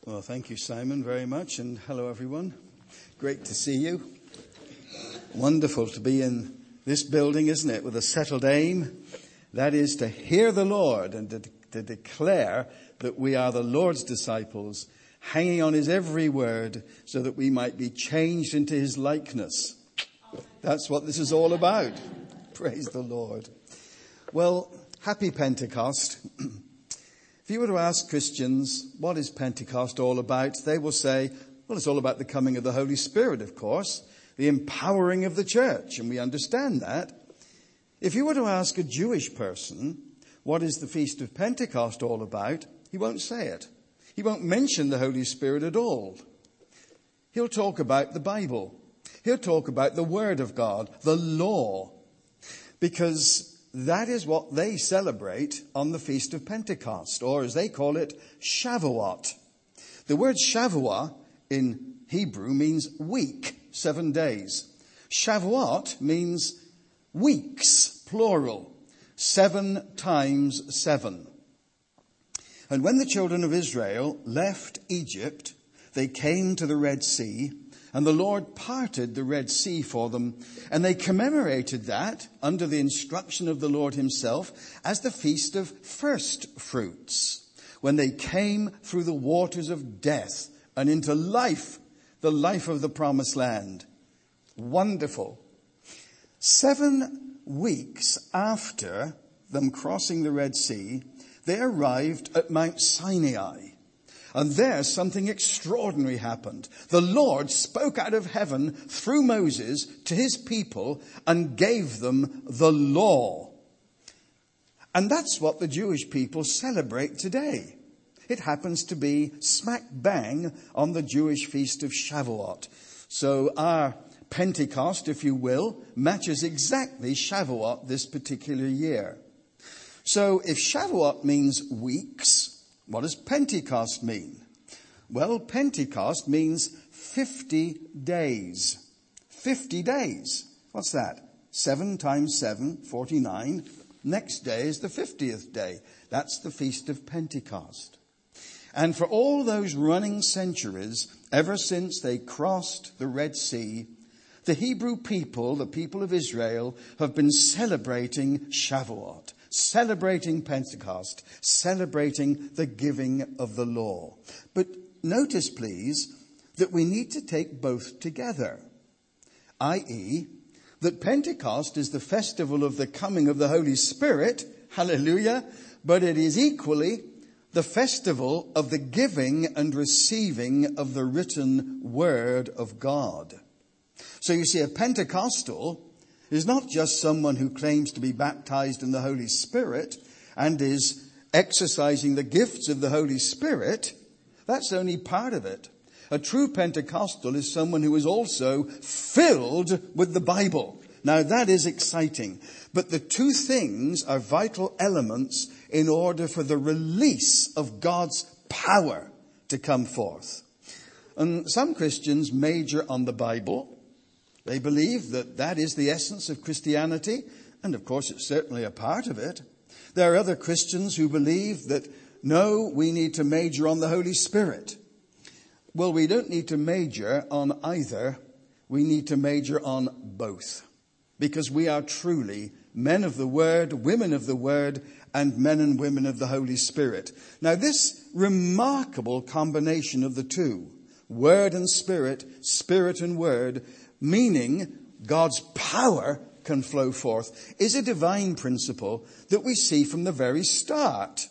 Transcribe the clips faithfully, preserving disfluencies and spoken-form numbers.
Well, thank you, Simon, very much. And hello, everyone. Great to see you. Wonderful to be in this building, isn't it, with a settled aim. That is to hear the Lord and to, to declare that we are the Lord's disciples, hanging on his every word so that we might be changed into his likeness. That's what this is all about. Praise the Lord. Well, happy Pentecost. If you were to ask Christians, what is Pentecost all about? They will say, well, it's all about the coming of the Holy Spirit, of course, the empowering of the church, and we understand that. If you were to ask a Jewish person, what is the Feast of Pentecost all about? He won't say it. He won't mention the Holy Spirit at all. He'll talk about the Bible. He'll talk about the Word of God, the law, because that is what they celebrate on the Feast of Pentecost, or as they call it, Shavuot. The word Shavuot in Hebrew means week, seven days. Shavuot means weeks, plural, seven times seven. And when the children of Israel left Egypt, they came to the Red Sea, and the Lord parted the Red Sea for them, and they commemorated that under the instruction of the Lord himself as the Feast of First Fruits, when they came through the waters of death and into life, the life of the promised land. Wonderful. Seven weeks after them crossing the Red Sea, they arrived at Mount Sinai. And there something extraordinary happened. The Lord spoke out of heaven through Moses to his people and gave them the law. And that's what the Jewish people celebrate today. It happens to be smack bang on the Jewish feast of Shavuot. So our Pentecost, if you will, matches exactly Shavuot this particular year. So if Shavuot means weeks, what does Pentecost mean? Well, Pentecost means fifty days. fifty days. What's that? Seven times seven, forty-nine. Next day is the fiftieth day. That's the Feast of Pentecost. And for all those running centuries, ever since they crossed the Red Sea, the Hebrew people, the people of Israel, have been celebrating Shavuot. Celebrating Pentecost, celebrating the giving of the law. But notice, please, that we need to take both together, that is, that Pentecost is the festival of the coming of the Holy Spirit, hallelujah, but it is equally the festival of the giving and receiving of the written word of God. So you see, a Pentecostal is not just someone who claims to be baptized in the Holy Spirit and is exercising the gifts of the Holy Spirit. That's only part of it. A true Pentecostal is someone who is also filled with the Bible. Now that is exciting. But the two things are vital elements in order for the release of God's power to come forth. And some Christians major on the Bible. They believe that that is the essence of Christianity, and of course it's certainly a part of it. There are other Christians who believe that, no, we need to major on the Holy Spirit. Well, we don't need to major on either. We need to major on both, because we are truly men of the Word, women of the Word, and men and women of the Holy Spirit. Now, this remarkable combination of the two, Word and Spirit, Spirit and Word, meaning God's power can flow forth, is a divine principle that we see from the very start.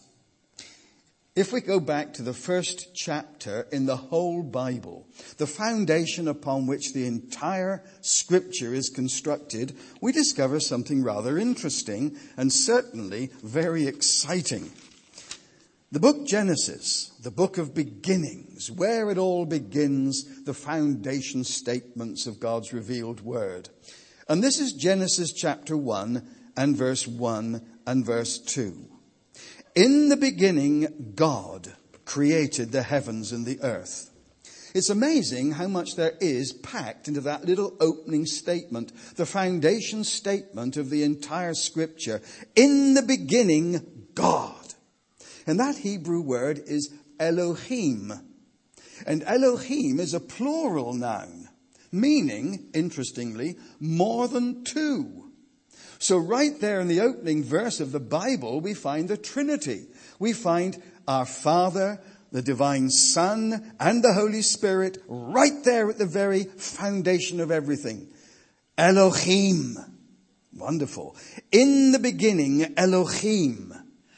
If we go back to the first chapter in the whole Bible, the foundation upon which the entire scripture is constructed, we discover something rather interesting and certainly very exciting. The book Genesis, the book of beginnings, where it all begins, the foundation statements of God's revealed word. And this is Genesis chapter one and verse one and verse two. In the beginning, God created the heavens and the earth. It's amazing how much there is packed into that little opening statement, the foundation statement of the entire scripture. In the beginning, God. And that Hebrew word is Elohim. And Elohim is a plural noun, meaning, interestingly, more than two. So right there in the opening verse of the Bible, we find the Trinity. We find our Father, the Divine Son, and the Holy Spirit right there at the very foundation of everything. Elohim. Wonderful. In the beginning, Elohim.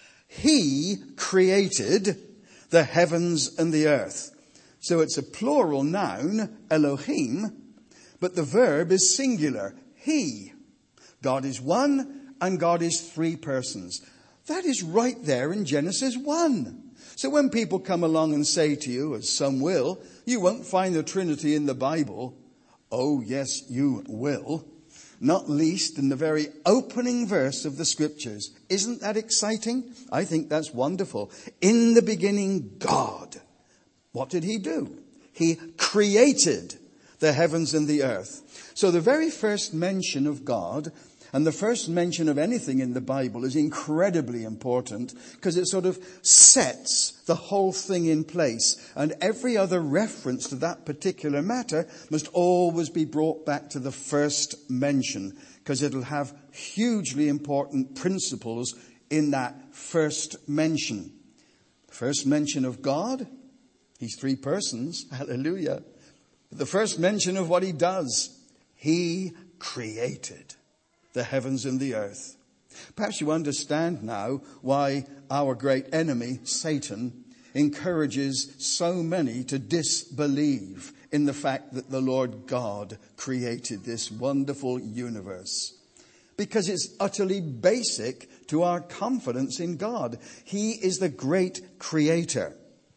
He created the heavens and the earth. So it's a plural noun, Elohim, but the verb is singular, he. God is one and God is three persons. That is right there in Genesis one. So when people come along and say to you, as some will, you won't find the Trinity in the Bible. Oh, yes, you will. Not least in the very opening verse of the Scriptures. Isn't that exciting? I think that's wonderful. In the beginning, God. What did he do? He created the heavens and the earth. So the very first mention of God and the first mention of anything in the Bible is incredibly important because it sort of sets the whole thing in place. And every other reference to that particular matter must always be brought back to the first mention because it'll have hugely important principles in that first mention. First mention of God. He's three persons. Hallelujah. The first mention of what he does. He created the heavens and the earth. Perhaps you understand now why our great enemy, Satan, encourages so many to disbelieve in the fact that the Lord God created this wonderful universe. Because it's utterly basic to our confidence in God. He is the great creator.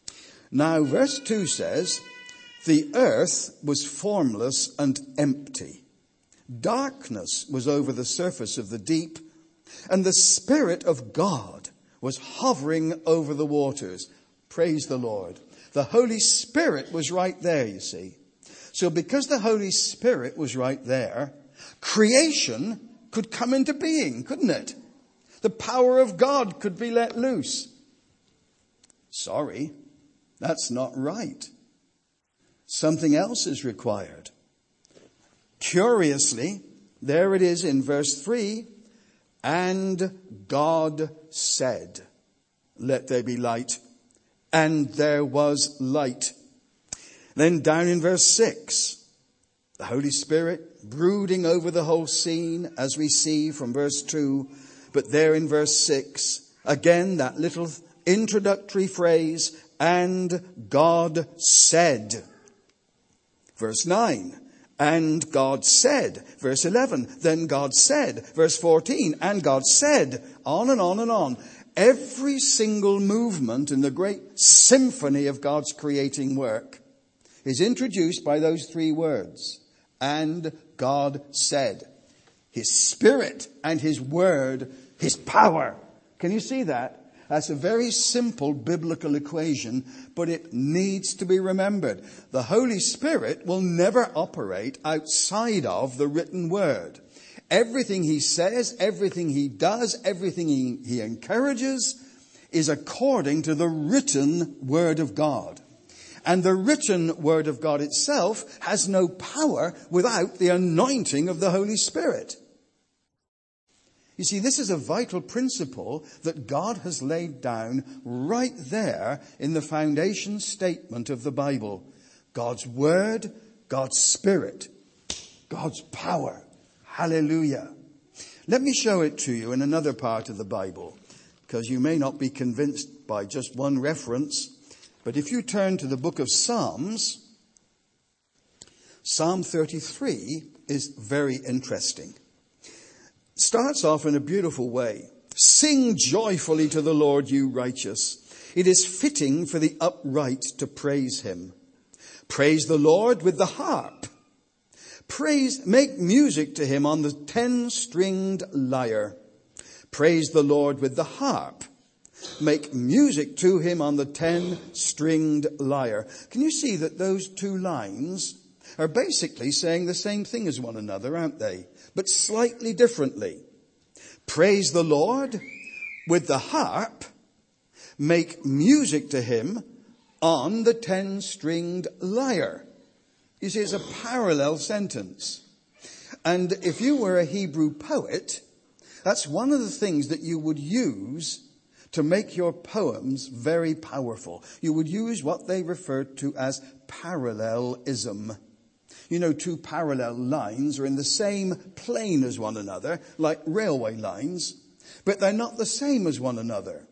Now, verse two says, the earth was formless and empty. Darkness was over the surface of the deep, and the Spirit of God was hovering over the waters. Praise the Lord. The Holy Spirit was right there, you see. So because the Holy Spirit was right there, creation could come into being, couldn't it? The power of God could be let loose. Sorry. That's not right. Something else is required. Curiously, there it is in verse three. And God said, let there be light. And there was light. Then down in verse six, the Holy Spirit brooding over the whole scene as we see from verse two. But there in verse six, again that little introductory phrase, and God said. Verse nine, and God said. Verse eleven, then God said. Verse fourteen, and God said. On and on and on. Every single movement in the great symphony of God's creating work is introduced by those three words. And God said. His Spirit and His Word, His power. Can you see that? That's a very simple biblical equation, but it needs to be remembered. The Holy Spirit will never operate outside of the written word. Everything he says, everything he does, everything he, he encourages is according to the written word of God. And the written word of God itself has no power without the anointing of the Holy Spirit. You see, this is a vital principle that God has laid down right there in the foundation statement of the Bible. God's word, God's Spirit, God's power. Hallelujah. Let me show it to you in another part of the Bible, because you may not be convinced by just one reference. But if you turn to the book of Psalms, Psalm thirty-three is very interesting. Starts off in a beautiful way. Sing joyfully to the Lord, you righteous. It is fitting for the upright to praise him. Praise the Lord with the harp. Praise, make music to him on the ten-stringed lyre. Praise the Lord with the harp. Make music to him on the ten-stringed lyre. Can you see that those two lines are basically saying the same thing as one another, aren't they? But slightly differently. Praise the Lord with the harp. Make music to him on the ten-stringed lyre. You see, it's a parallel sentence. And if you were a Hebrew poet, that's one of the things that you would use to make your poems very powerful. You would use what they referred to as parallelism. You know, two parallel lines are in the same plane as one another, like railway lines, but they're not the same as one another.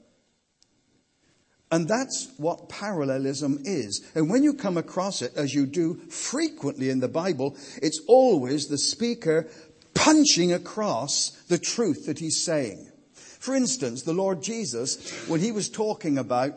And that's what parallelism is. And when you come across it, as you do frequently in the Bible, it's always the speaker punching across the truth that he's saying. For instance, the Lord Jesus, when he was talking about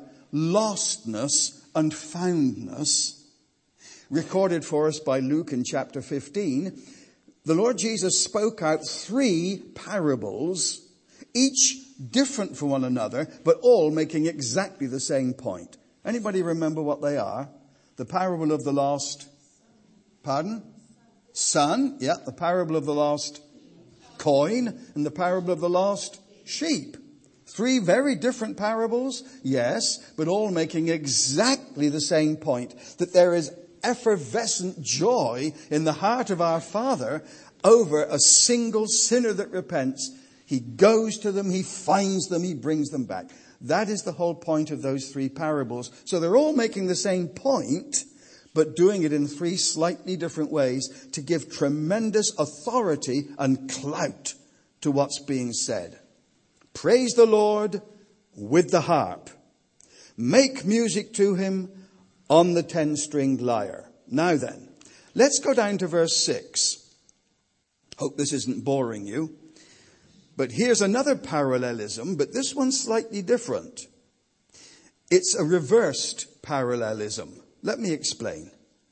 lostness and foundness, recorded for us by Luke in chapter fifteen, the Lord Jesus spoke out three parables, each different from one another, but all making exactly the same point. Anybody remember what they are? The parable of the lost, pardon? Son, yeah, the parable of the lost coin, and the parable of the lost sheep. Three very different parables, yes, but all making exactly the same point, that there is effervescent joy in the heart of our Father over a single sinner that repents. He goes to them, he finds them, he brings them back. That is the whole point of those three parables. So they're all making the same point, but doing it in three slightly different ways to give tremendous authority and clout to what's being said. Praise the Lord with the harp. Make music to him on the ten-stringed lyre. Now then, let's go down to verse six. Hope this isn't boring you. But here's another parallelism, but this one's slightly different. It's a reversed parallelism. Let me explain.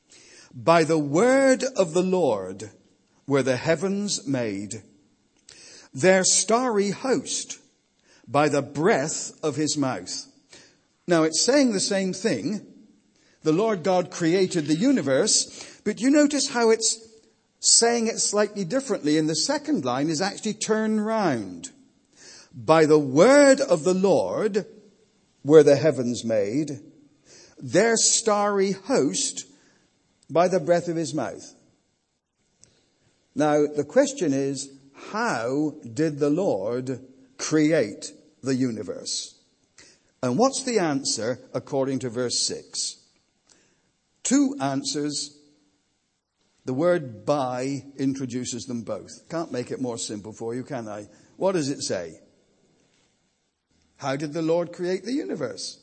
By the word of the Lord were the heavens made, their starry host by the breath of his mouth. Now it's saying the same thing. The Lord God created the universe, but you notice how it's saying it slightly differently. In the second line is actually turned round. By the word of the Lord were the heavens made, their starry host by the breath of his mouth. Now, the question is, how did the Lord create the universe? And what's the answer according to verse six? Two answers. The word by introduces them both. Can't make it more simple for you, can I? What does it say? How did the Lord create the universe?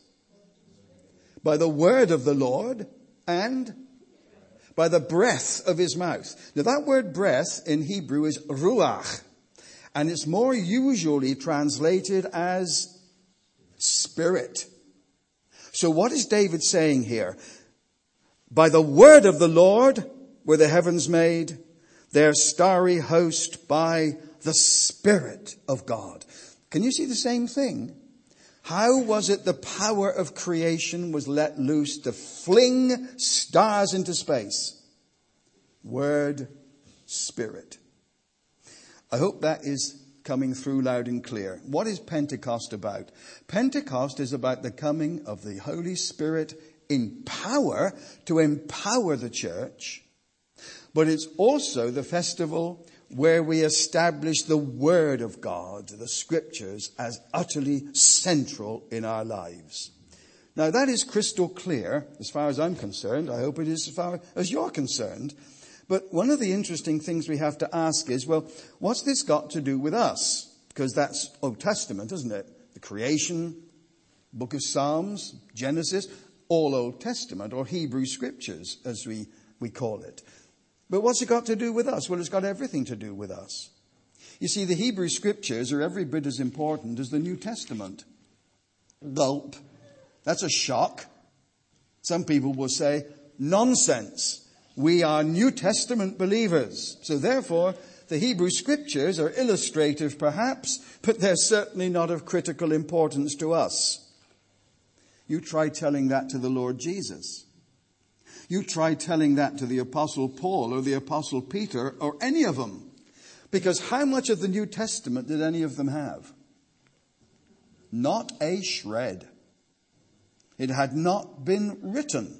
By the word of the Lord and by the breath of his mouth. Now that word breath in Hebrew is ruach, and it's more usually translated as spirit. So what is David saying here? By the word of the Lord were the heavens made, their starry host by the Spirit of God. Can you see the same thing? How was it the power of creation was let loose to fling stars into space? Word, Spirit. I hope that is coming through loud and clear. What is Pentecost about? Pentecost is about the coming of the Holy Spirit in power to empower the church. But it's also the festival where we establish the Word of God, the Scriptures, as utterly central in our lives. Now that is crystal clear as far as I'm concerned. I hope it is as far as you're concerned. But one of the interesting things we have to ask is, well, what's this got to do with us? Because that's Old Testament, isn't it? The creation, book of Psalms, Genesis, all Old Testament, or Hebrew Scriptures, as we, we call it. But what's it got to do with us? Well, it's got everything to do with us. You see, the Hebrew Scriptures are every bit as important as the New Testament. Gulp. That's a shock. Some people will say, nonsense. We are New Testament believers. So therefore, the Hebrew Scriptures are illustrative perhaps, but they're certainly not of critical importance to us. You try telling that to the Lord Jesus. You try telling that to the Apostle Paul or the Apostle Peter or any of them. Because how much of the New Testament did any of them have? Not a shred. It had not been written.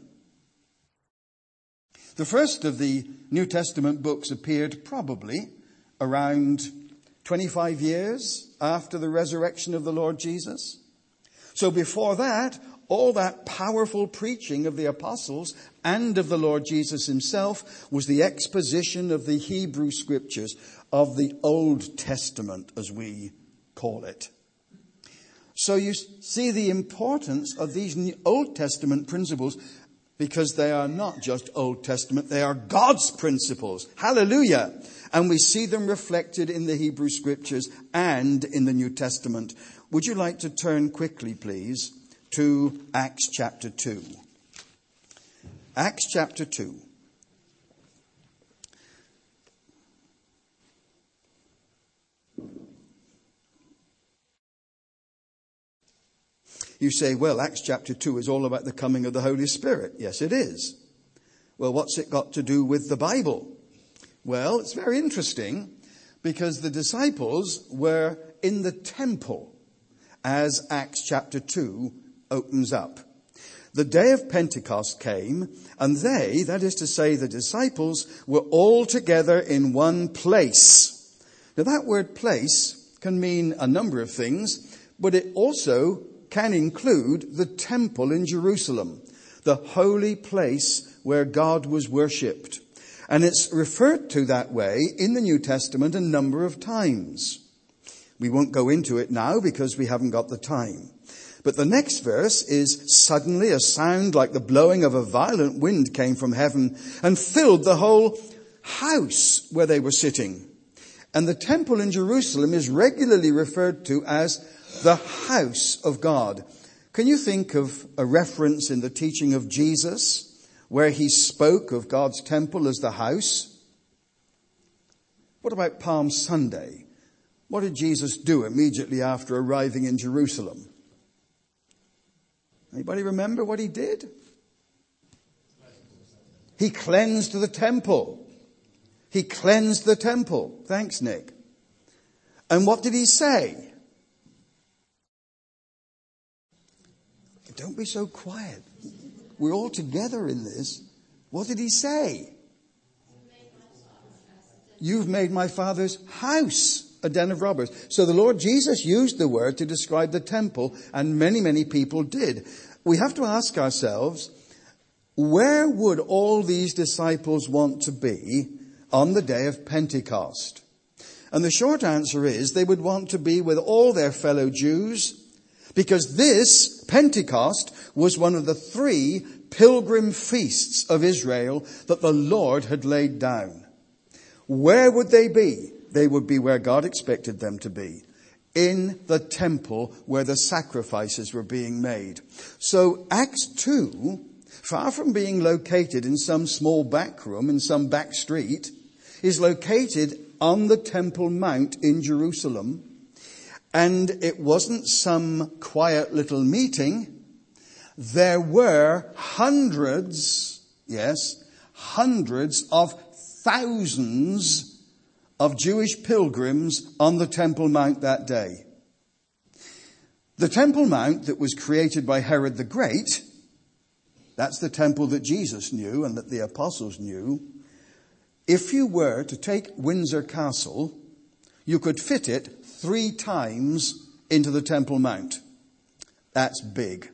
The first of the New Testament books appeared probably around twenty-five years after the resurrection of the Lord Jesus. So before that, all that powerful preaching of the apostles and of the Lord Jesus himself was the exposition of the Hebrew scriptures, of the Old Testament, as we call it. So you see the importance of these Old Testament principles, because they are not just Old Testament, they are God's principles. Hallelujah! And we see them reflected in the Hebrew scriptures and in the New Testament. Would you like to turn quickly, please, to Acts chapter two? Acts chapter two. You say, well, Acts chapter two is all about the coming of the Holy Spirit. Yes, it is. Well, what's it got to do with the Bible? Well, it's very interesting, because the disciples were in the temple as Acts chapter two opens up. The day of Pentecost came, and they, that is to say the disciples, were all together in one place. Now that word place can mean a number of things, but it also can include the temple in Jerusalem, the holy place where God was worshipped. And it's referred to that way in the New Testament a number of times. We won't go into it now because we haven't got the time. But the next verse is, suddenly a sound like the blowing of a violent wind came from heaven and filled the whole house where they were sitting. And the temple in Jerusalem is regularly referred to as the house of God. Can you think of a reference in the teaching of Jesus where he spoke of God's temple as the house? What about Palm Sunday? What did Jesus do immediately after arriving in Jerusalem? Anybody remember what he did? He cleansed the temple. He cleansed the temple. Thanks, Nick. And what did he say? Don't be so quiet. We're all together in this. What did he say? You've made my Father's house a den of robbers. So the Lord Jesus used the word to describe the temple, and many, many people did. We have to ask ourselves, where would all these disciples want to be on the day of Pentecost? And the short answer is they would want to be with all their fellow Jews, because this Pentecost was one of the three pilgrim feasts of Israel that the Lord had laid down. Where would they be? They would be where God expected them to be, in the temple where the sacrifices were being made. So Acts two, far from being located in some small back room in some back street, is located on the Temple Mount in Jerusalem. And it wasn't some quiet little meeting. There were hundreds, yes, hundreds of thousands of Jewish pilgrims on the Temple Mount that day. The Temple Mount that was created by Herod the Great, that's the temple that Jesus knew and that the apostles knew. If you were to take Windsor Castle, you could fit it three times into the Temple Mount. That's big.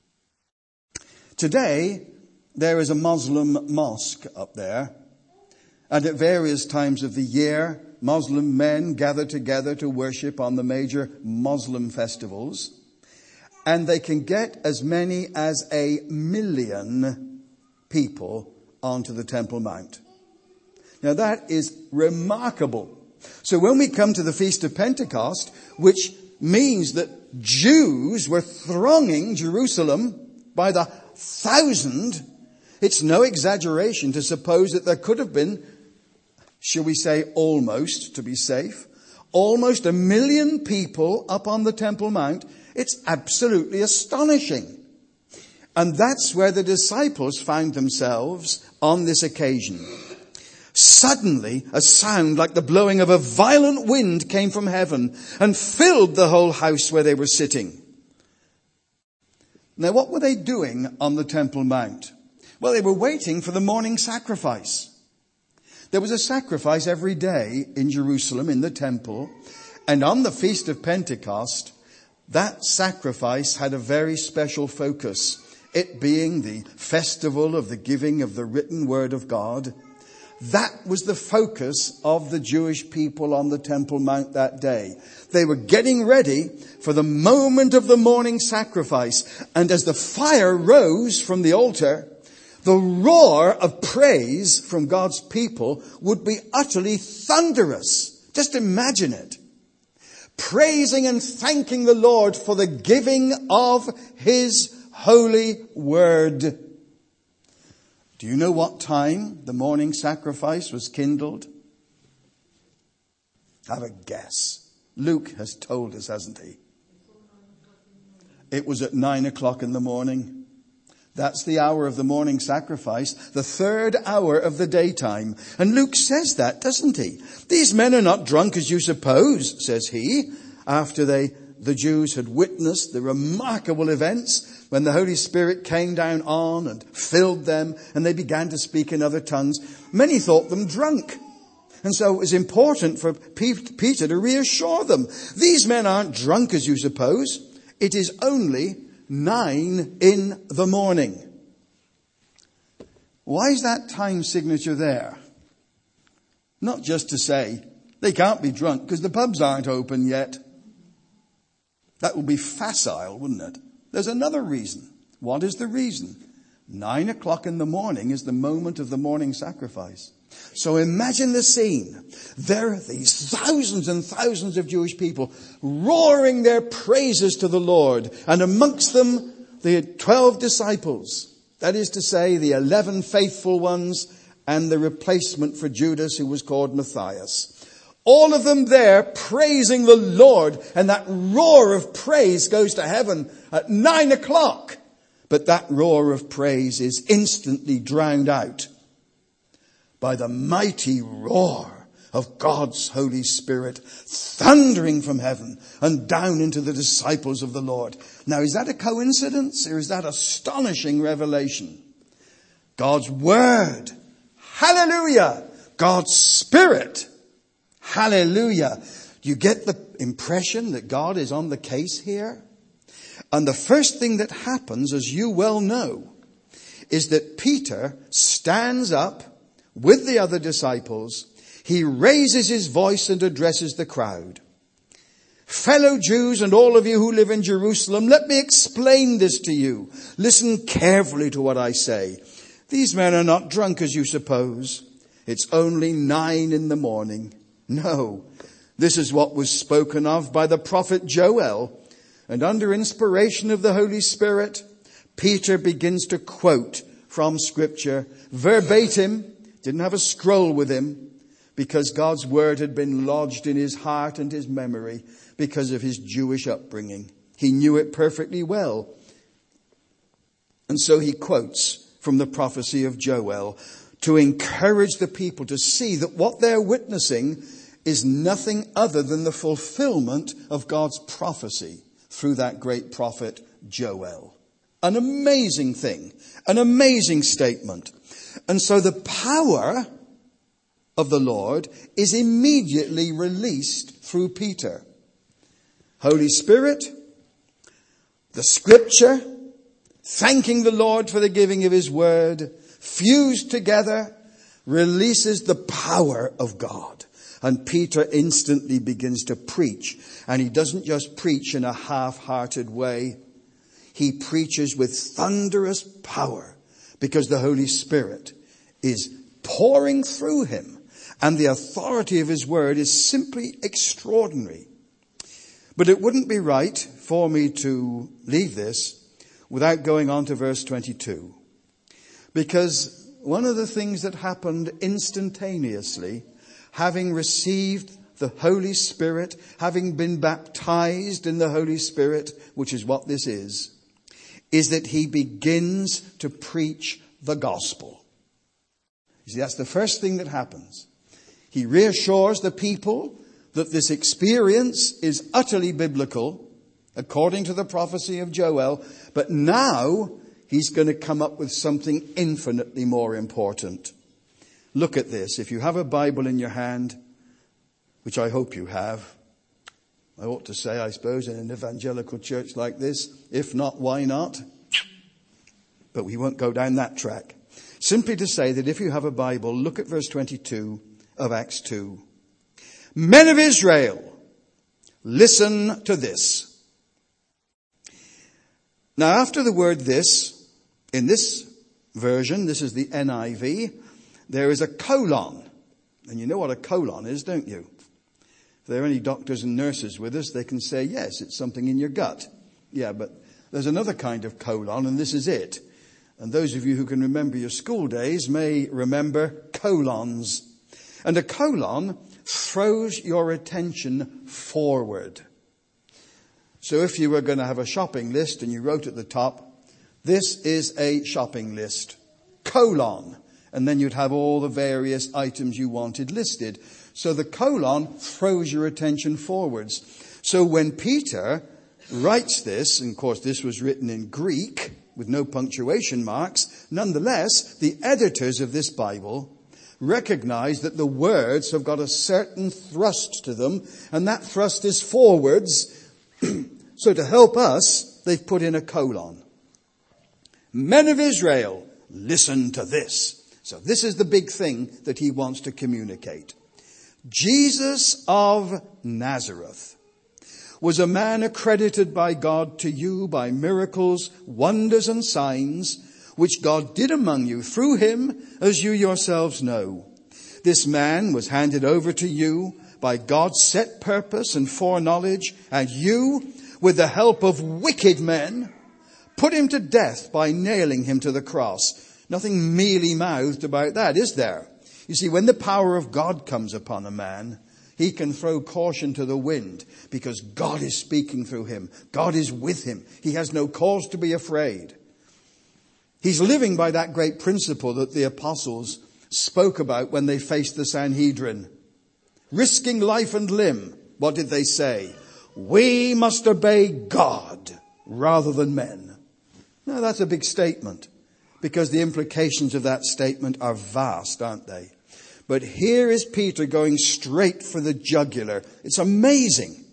Today, there is a Muslim mosque up there. And at various times of the year, Muslim men gather together to worship on the major Muslim festivals. And they can get as many as a million people onto the Temple Mount. Now that is remarkable. So when we come to the Feast of Pentecost, which means that Jews were thronging Jerusalem by the thousand, it's no exaggeration to suppose that there could have been, shall we say almost, to be safe, almost a million people up on the Temple Mount. It's absolutely astonishing. And that's where the disciples found themselves on this occasion. Suddenly, a sound like the blowing of a violent wind came from heaven and filled the whole house where they were sitting. Now, what were they doing on the Temple Mount? Well, they were waiting for the morning sacrifice. There was a sacrifice every day in Jerusalem, in the temple. And on the Feast of Pentecost, that sacrifice had a very special focus. It being the festival of the giving of the written word of God. That was the focus of the Jewish people on the Temple Mount that day. They were getting ready for the moment of the morning sacrifice. And as the fire rose from the altar, the roar of praise from God's people would be utterly thunderous. Just imagine it. Praising and thanking the Lord for the giving of His holy word. Do you know what time the morning sacrifice was kindled? Have a guess. Luke has told us, hasn't he? It was at nine o'clock in the morning. That's the hour of the morning sacrifice, the third hour of the daytime. And Luke says that, doesn't he? These men are not drunk as you suppose, says he, after they, the Jews had witnessed the remarkable events when the Holy Spirit came down on and filled them and they began to speak in other tongues. Many thought them drunk. And so it was important for Peter to reassure them. These men aren't drunk as you suppose. It is only nine in the morning. Why is that time signature there? Not just to say they can't be drunk because the pubs aren't open yet. That would be facile, wouldn't it? There's another reason. What is the reason? Nine o'clock in the morning is the moment of the morning sacrifice. So imagine the scene. There are these thousands and thousands of Jewish people roaring their praises to the Lord. And amongst them, the twelve disciples. That is to say, the eleven faithful ones and the replacement for Judas, who was called Matthias. All of them there praising the Lord. And that roar of praise goes to heaven at nine o'clock. But that roar of praise is instantly drowned out by the mighty roar of God's Holy Spirit thundering from heaven and down into the disciples of the Lord. Now, is that a coincidence or is that astonishing revelation? God's Word. Hallelujah. God's Spirit. Hallelujah. You get the impression that God is on the case here? And the first thing that happens, as you well know, is that Peter stands up with the other disciples. He raises his voice and addresses the crowd. Fellow Jews and all of you who live in Jerusalem, let me explain this to you. Listen carefully to what I say. These men are not drunk as you suppose. It's only nine in the morning. No, this is what was spoken of by the prophet Joel. And under inspiration of the Holy Spirit, Peter begins to quote from Scripture verbatim. Didn't have a scroll with him because God's word had been lodged in his heart and his memory because of his Jewish upbringing. He knew it perfectly well. And so he quotes from the prophecy of Joel to encourage the people to see that what they're witnessing is nothing other than the fulfillment of God's prophecy through that great prophet Joel. An amazing thing, an amazing statement. And so the power of the Lord is immediately released through Peter. Holy Spirit, the Scripture, thanking the Lord for the giving of his word, fused together, releases the power of God. And Peter instantly begins to preach. And he doesn't just preach in a half-hearted way. He preaches with thunderous power because the Holy Spirit is pouring through him. And the authority of his word is simply extraordinary. But it wouldn't be right for me to leave this without going on to verse twenty-two. Because one of the things that happened instantaneously, having received the Holy Spirit, having been baptized in the Holy Spirit, which is what this is, is that he begins to preach the gospel. You see, that's the first thing that happens. He reassures the people that this experience is utterly biblical. according to the prophecy of Joel. But now he's going to come up with something infinitely more important. Look at this. If you have a Bible in your hand, which I hope you have, I ought to say, I suppose, in an evangelical church like this, if not, why not? But we won't go down that track. Simply to say that if you have a Bible, look at verse twenty-two of Acts two. Men of Israel, listen to this. Now, after the word this, in this version, this is the N I V, there is a colon. And you know what a colon is, don't you? If there are any doctors and nurses with us, they can say, yes, it's something in your gut. Yeah, but there's another kind of colon, and this is it. And those of you who can remember your school days may remember colons. And a colon throws your attention forward. So if you were going to have a shopping list and you wrote at the top, this is a shopping list, colon. And then you'd have all the various items you wanted listed. So the colon throws your attention forwards. So when Peter writes this, and of course this was written in Greek with no punctuation marks, nonetheless, the editors of this Bible recognize that the words have got a certain thrust to them, and that thrust is forwards. So to help us, they've put in a colon. Men of Israel, listen to this. So this is the big thing that he wants to communicate. Jesus of Nazareth was a man accredited by God to you by miracles, wonders and signs, which God did among you through him, as you yourselves know. This man was handed over to you by God's set purpose and foreknowledge, and you, with the help of wicked men, put him to death by nailing him to the cross. Nothing mealy-mouthed about that, is there? You see, when the power of God comes upon a man, he can throw caution to the wind because God is speaking through him. God is with him. He has no cause to be afraid. He's living by that great principle that the apostles spoke about when they faced the Sanhedrin. Risking life and limb, what did they say? We must obey God rather than men. Now that's a big statement, because the implications of that statement are vast, aren't they? But here is Peter going straight for the jugular. It's amazing.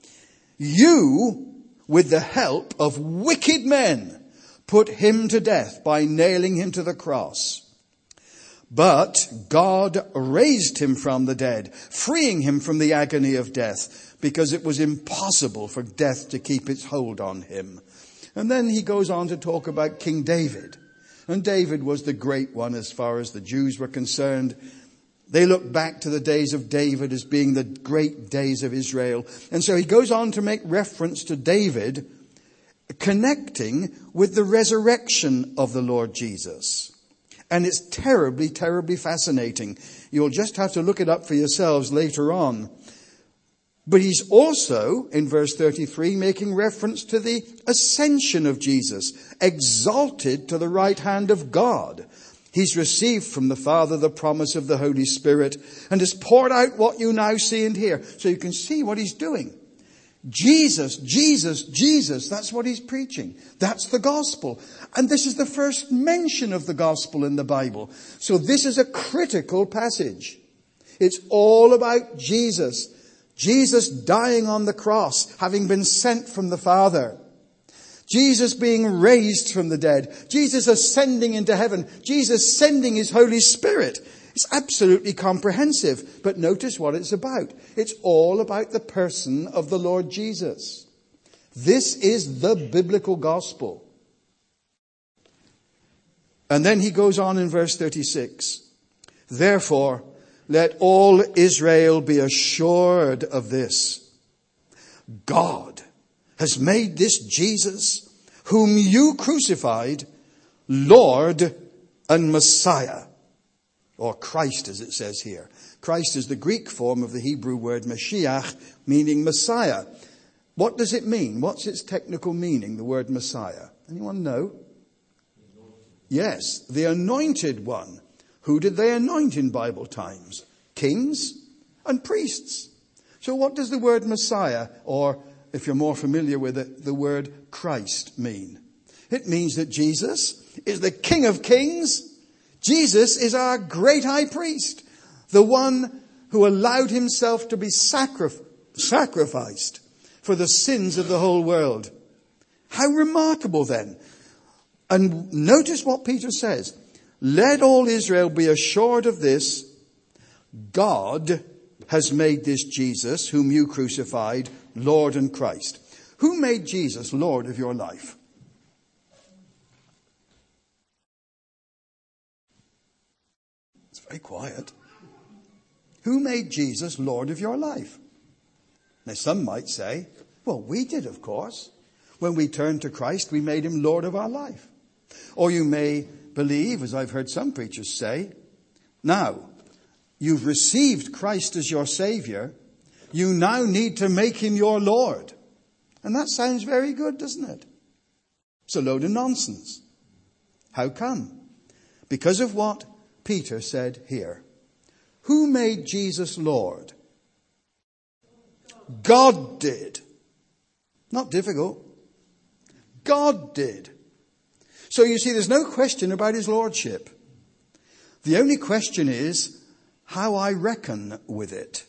You, with the help of wicked men, put him to death by nailing him to the cross. But God raised him from the dead, freeing him from the agony of death, because it was impossible for death to keep its hold on him. And then he goes on to talk about King David. And David was the great one as far as the Jews were concerned. They look back to the days of David as being the great days of Israel. And so he goes on to make reference to David connecting with the resurrection of the Lord Jesus. And it's terribly, terribly fascinating. You'll just have to look it up for yourselves later on. But he's also, in verse thirty-three, making reference to the ascension of Jesus, exalted to the right hand of God. He's received from the Father the promise of the Holy Spirit and has poured out what you now see and hear. So you can see what he's doing. Jesus, Jesus, Jesus, that's what he's preaching. That's the gospel. And this is the first mention of the gospel in the Bible. So this is a critical passage. It's all about Jesus. Jesus dying on the cross, having been sent from the Father. Jesus being raised from the dead. Jesus ascending into heaven. Jesus sending his Holy Spirit. It's absolutely comprehensive. But notice what it's about. It's all about the person of the Lord Jesus. This is the biblical gospel. And then he goes on in verse thirty-six. Therefore, let all Israel be assured of this. God has made this Jesus, whom you crucified, Lord and Messiah. Or Christ, as it says here. Christ is the Greek form of the Hebrew word Mashiach, meaning Messiah. What does it mean? What's its technical meaning, the word Messiah? Anyone know? Yes, the anointed one. Who did they anoint in Bible times? Kings and priests. So what does the word Messiah or if you're more familiar with it, the word Christ mean? It means that Jesus is the King of Kings. Jesus is our great high priest, the one who allowed himself to be sacrif- sacrificed for the sins of the whole world. How remarkable then. And notice what Peter says. Let all Israel be assured of this. God has made this Jesus, whom you crucified, Lord and Christ. Who made Jesus Lord of your life? It's very quiet. Who made Jesus Lord of your life? Now some might say, well, we did, of course. When we turned to Christ, we made him Lord of our life. Or you may believe, as I've heard some preachers say, now, you've received Christ as your Savior. You now need to make him your Lord. And that sounds very good, doesn't it? It's a load of nonsense. How come? Because of what Peter said here. Who made Jesus Lord? God did. Not difficult. God did. So you see, there's no question about his lordship. The only question is how I reckon with it.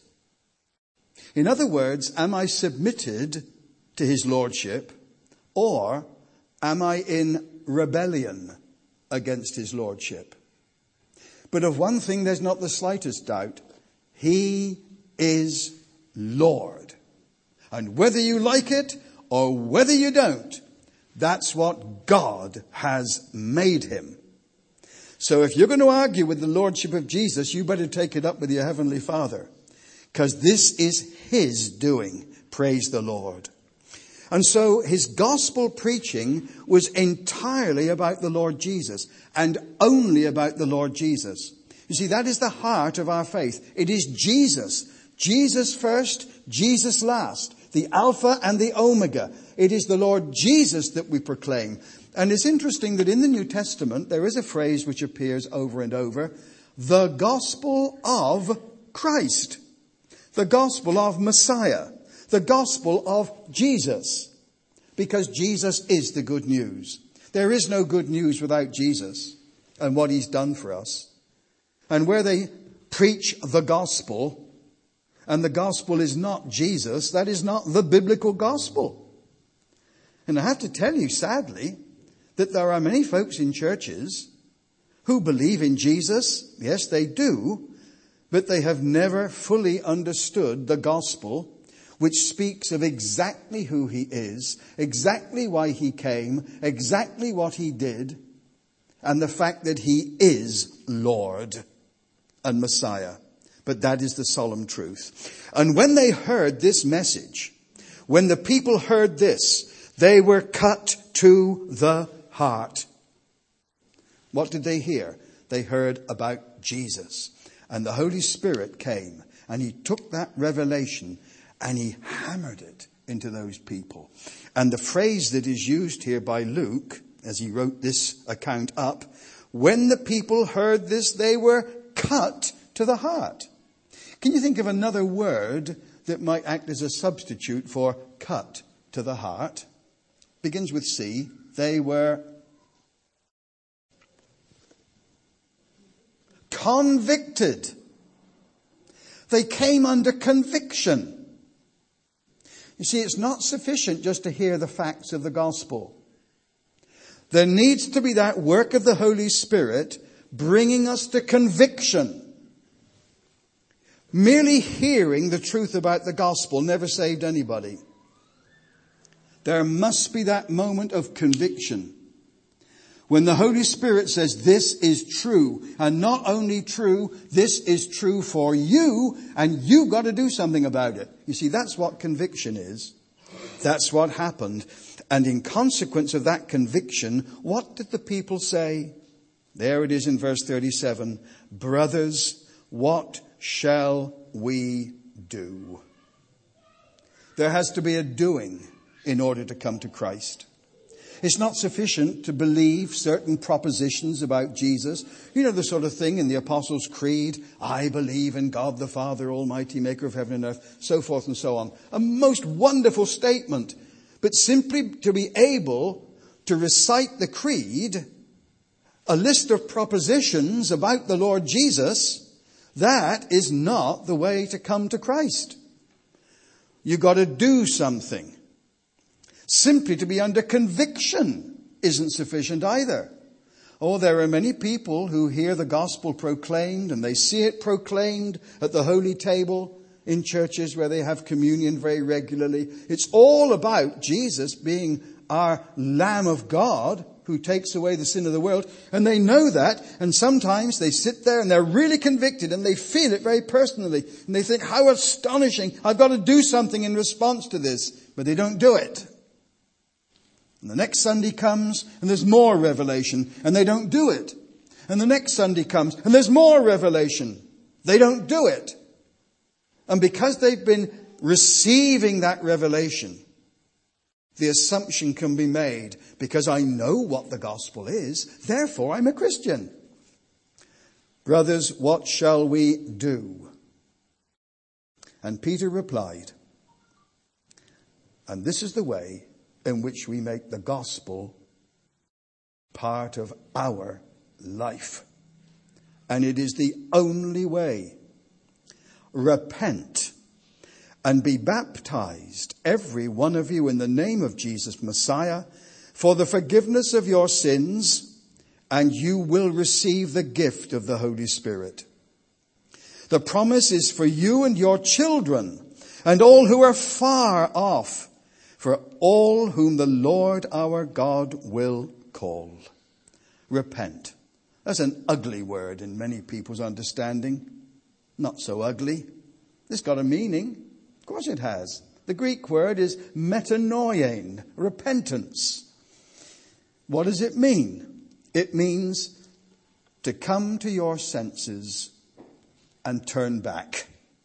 In other words, am I submitted to his lordship, or am I in rebellion against his lordship? But of one thing there's not the slightest doubt. He is Lord. And whether you like it or whether you don't, that's what God has made him. So if you're going to argue with the lordship of Jesus, you better take it up with your heavenly Father. Because this is his doing. Praise the Lord. And so his gospel preaching was entirely about the Lord Jesus. And only about the Lord Jesus. You see, that is the heart of our faith. It is Jesus. Jesus first, Jesus last. The Alpha and the Omega. It is the Lord Jesus that we proclaim. And it's interesting that in the New Testament, there is a phrase which appears over and over. The gospel of Christ. The gospel of Messiah. The gospel of Jesus. Because Jesus is the good news. There is no good news without Jesus and what he's done for us. And where they preach the gospel, and the gospel is not Jesus, that is not the biblical gospel. And I have to tell you, sadly, that there are many folks in churches who believe in Jesus. Yes, they do. But they have never fully understood the gospel, which speaks of exactly who he is, exactly why he came, exactly what he did, and the fact that he is Lord and Messiah. But that is the solemn truth. And when they heard this message, when the people heard this, they were cut to the heart. What did they hear? They heard about Jesus. And the Holy Spirit came and he took that revelation and he hammered it into those people. And the phrase that is used here by Luke, as he wrote this account up, when the people heard this, they were cut to the heart. Can you think of another word that might act as a substitute for cut to the heart? Begins with C. They were convicted. They came under conviction. You see, it's not sufficient just to hear the facts of the gospel. There needs to be that work of the Holy Spirit bringing us to conviction. Merely hearing the truth about the gospel never saved anybody. There must be that moment of conviction. When the Holy Spirit says this is true, and not only true, this is true for you, and you've got to do something about it. You see, that's what conviction is. That's what happened. And in consequence of that conviction, what did the people say? There it is in verse thirty-seven. Brothers, what shall we do? There has to be a doing in order to come to Christ. It's not sufficient to believe certain propositions about Jesus. You know, the sort of thing in the Apostles' Creed, I believe in God the Father Almighty, maker of heaven and earth, so forth and so on. A most wonderful statement. But simply to be able to recite the creed, a list of propositions about the Lord Jesus, that is not the way to come to Christ. You've got to do something. Simply to be under conviction isn't sufficient either. Oh, there are many people who hear the gospel proclaimed and they see it proclaimed at the holy table in churches where they have communion very regularly. It's all about Jesus being our Lamb of God who takes away the sin of the world. And they know that. And sometimes they sit there and they're really convicted and they feel it very personally. And they think, how astonishing. I've got to do something in response to this. But they don't do it. And the next Sunday comes and there's more revelation and they don't do it. And the next Sunday comes and there's more revelation. They don't do it. And because they've been receiving that revelation, the assumption can be made, because I know what the gospel is, therefore I'm a Christian. Brothers, what shall we do? And Peter replied, and this is the way in which we make the gospel part of our life. And it is the only way. Repent and be baptized, every one of you, in the name of Jesus Messiah, for the forgiveness of your sins, and you will receive the gift of the Holy Spirit. The promise is for you and your children, and all who are far off, for all whom the Lord our God will call. Repent. That's an ugly word in many people's understanding. Not so ugly. It's got a meaning. Of course it has. The Greek word is metanoien, repentance. What does it mean? It means to come to your senses and turn back.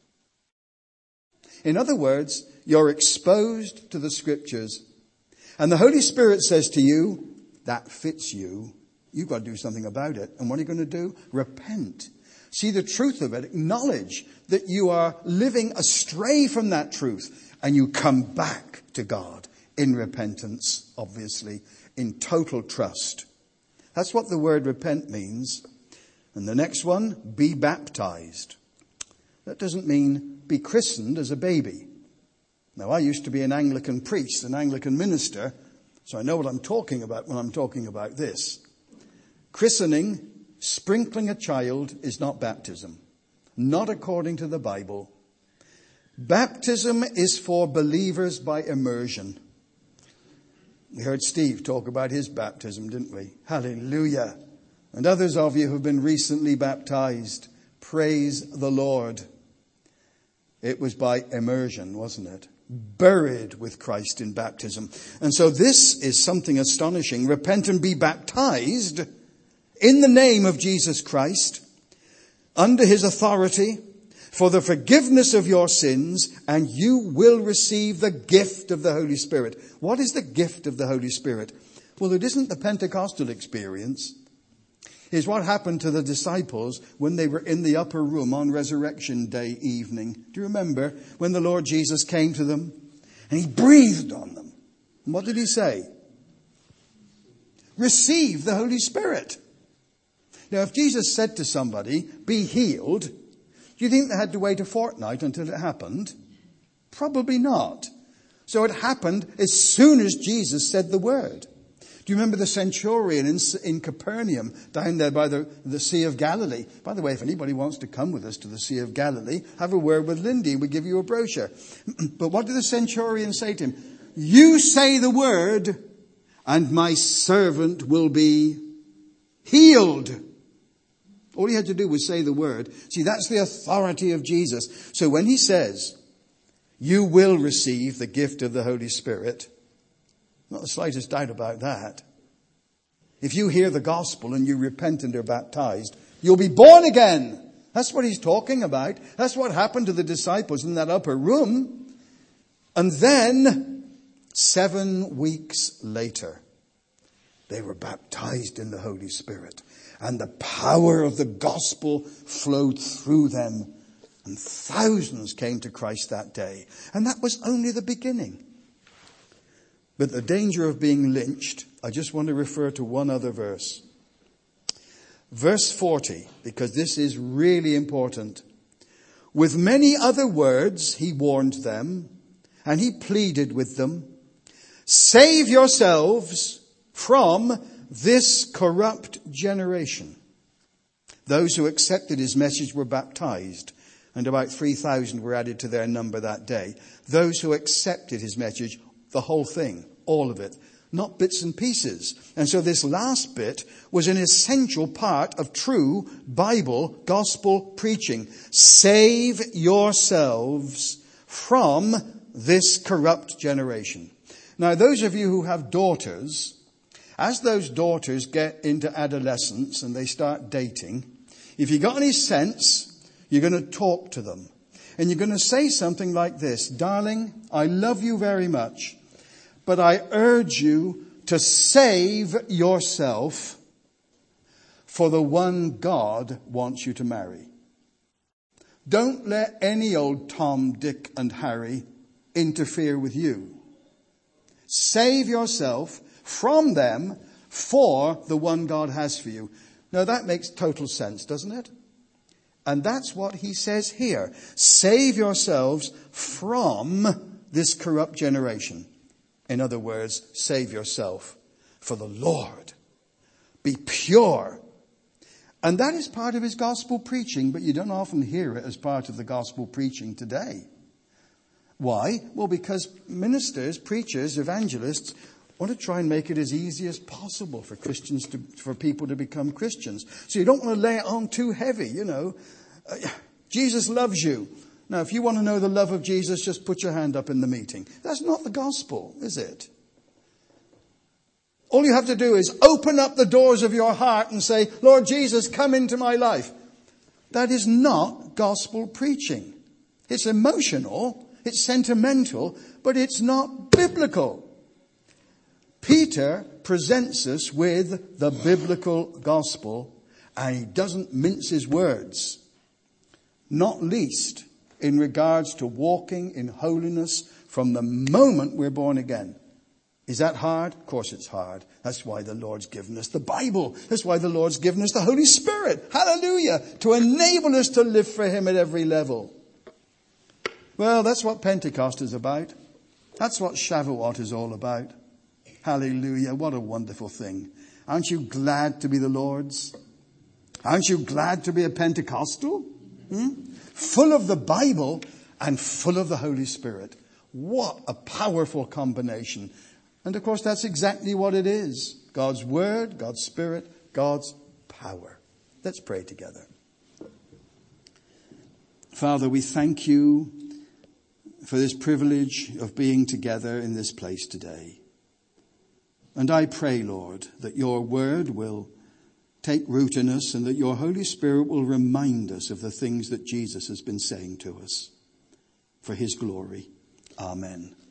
In other words, you're exposed to the scriptures and the Holy Spirit says to you, that fits you. You've got to do something about it. And what are you going to do? Repent. See the truth of it. Acknowledge that you are living astray from that truth. And you come back to God in repentance, obviously, in total trust. That's what the word repent means. And the next one, be baptized. That doesn't mean be christened as a baby. Now, I used to be an Anglican priest, an Anglican minister, so I know what I'm talking about when I'm talking about this. Christening, sprinkling a child, is not baptism. Not according to the Bible. Baptism is for believers by immersion. We heard Steve talk about his baptism, didn't we? Hallelujah. And others of you have been recently baptized. Praise the Lord. It was by immersion, wasn't it? Buried with Christ in baptism. And so this is something astonishing. Repent and be baptized in the name of Jesus Christ, under his authority, for the forgiveness of your sins, and you will receive the gift of the Holy Spirit. What is the gift of the Holy Spirit? Well, it isn't the Pentecostal experience. It's what happened to the disciples when they were in the upper room on Resurrection Day evening. Do you remember when the Lord Jesus came to them and he breathed on them? And what did he say? Receive the Holy Spirit. Now, if Jesus said to somebody, be healed, do you think they had to wait a fortnight until it happened? Probably not. So it happened as soon as Jesus said the word. Do you remember the centurion in, in Capernaum, down there by the, the Sea of Galilee? By the way, if anybody wants to come with us to the Sea of Galilee, have a word with Lindy. We'll give you a brochure. But what did the centurion say to him? You say the word, and my servant will be healed. All he had to do was say the word. See, that's the authority of Jesus. So when he says, you will receive the gift of the Holy Spirit, not the slightest doubt about that. If you hear the gospel and you repent and are baptized, you'll be born again. That's what he's talking about. That's what happened to the disciples in that upper room. And then, seven weeks later, They were baptized in the Holy Spirit. And the power of the gospel flowed through them. And thousands came to Christ that day. And that was only the beginning. But the danger of being lynched, I just want to refer to one other verse. Verse forty, because this is really important. With many other words, he warned them, and he pleaded with them, save yourselves from this corrupt generation. Those who accepted his message were baptized, and about three thousand were added to their number that day. Those who accepted his message, the whole thing, all of it, not bits and pieces. And so this last bit was an essential part of true Bible gospel preaching. Save yourselves from this corrupt generation. Now, those of you who have daughters, as those daughters get into adolescence and they start dating, if you got any sense, you're going to talk to them. And you're going to say something like this: darling, I love you very much, but I urge you to save yourself for the one God wants you to marry. Don't let any old Tom, Dick, and Harry interfere with you. Save yourself from them for the one God has for you. Now that makes total sense, doesn't it? And that's what he says here. Save yourselves from this corrupt generation. In other words, save yourself for the Lord. Be pure. And that is part of his gospel preaching, but you don't often hear it as part of the gospel preaching today. Why? Well, because ministers, preachers, evangelists want to try and make it as easy as possible for Christians to, for people to become Christians. So you don't want to lay it on too heavy, you know. Uh, Jesus loves you. Now, if you want to know the love of Jesus, just put your hand up in the meeting. That's not the gospel, is it? All you have to do is open up the doors of your heart and say, Lord Jesus, come into my life. That is not gospel preaching. It's emotional, it's sentimental, but it's not biblical. Peter presents us with the biblical gospel, and he doesn't mince his words, not least in regards to walking in holiness from the moment we're born again. Is that hard? Of course it's hard. That's why the Lord's given us the Bible. That's why the Lord's given us the Holy Spirit. Hallelujah. To enable us to live for him at every level. Well, that's what Pentecost is about. That's what Shavuot is all about. Hallelujah. What a wonderful thing. Aren't you glad to be the Lord's? Aren't you glad to be a Pentecostal? Hmm? Full of the Bible and full of the Holy Spirit. What a powerful combination. And of course, that's exactly what it is. God's Word, God's Spirit, God's power. Let's pray together. Father, we thank you for this privilege of being together in this place today. And I pray, Lord, that your Word will take root in us and that your Holy Spirit will remind us of the things that Jesus has been saying to us for his glory. Amen.